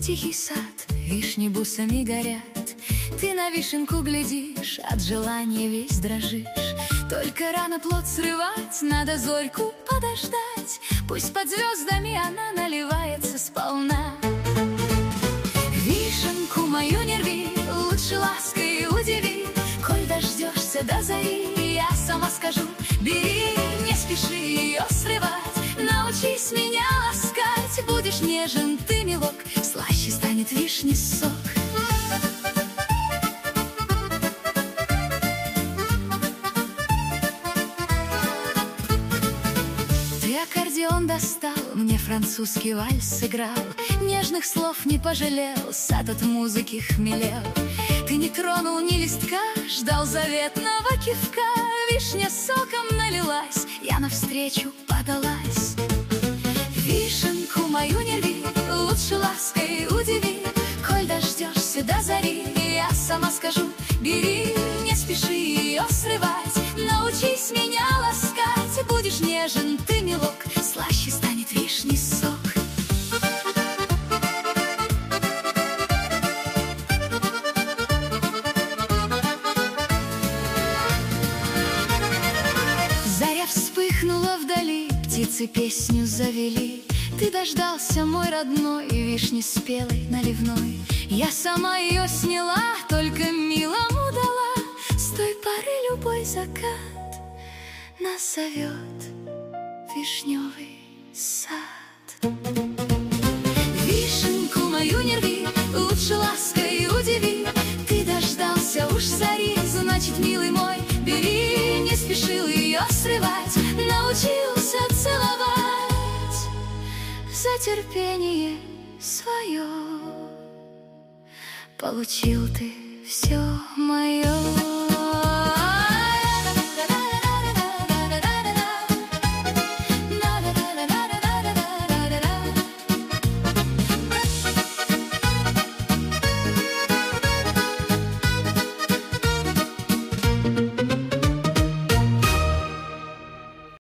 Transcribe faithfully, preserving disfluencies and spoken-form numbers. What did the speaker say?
тихий сад, вишни бусами горят. Ты на вишенку глядишь, от желания весь дрожишь. Только рано плод срывать, надо зорьку подождать. Пусть под звездами она наливается сполна. Вишенку мою не рви, лучше лаской удиви. Коль дождешься до зари, я сама скажу: бери, не спеши ее срывать. Научись меня ласкать, будешь нежен ты, милок, слаще станет вишни сок. Ты аккордеон достал, мне французский вальс сыграл, нежных слов не пожалел, сад от музыки хмелел. Ты не тронул ни листка, ждал заветного кивка. Вишня соком налилась, я навстречу подалась. Вишенку мою не рви, лучше лаской удиви. Коль дождешься до зари, я сама скажу: бери, не спеши ее срывать. Научись меня ласкать, будешь нежен ты, милок, слаще станет вишни сок. Заря вспыхнула вдали, птицы песню завели. Ты дождался, мой родной, вишни спелой, наливной. Я сама ее сняла, только милому дала. С той поры любой закат нас зовет вишневый сад. Вишенку мою не рви, лучше лаской удиви. Ты дождался уж зари, значит, милый мой, бери, не спешил ее срывать. Научился целовать за терпение свое. Получил ты все мое.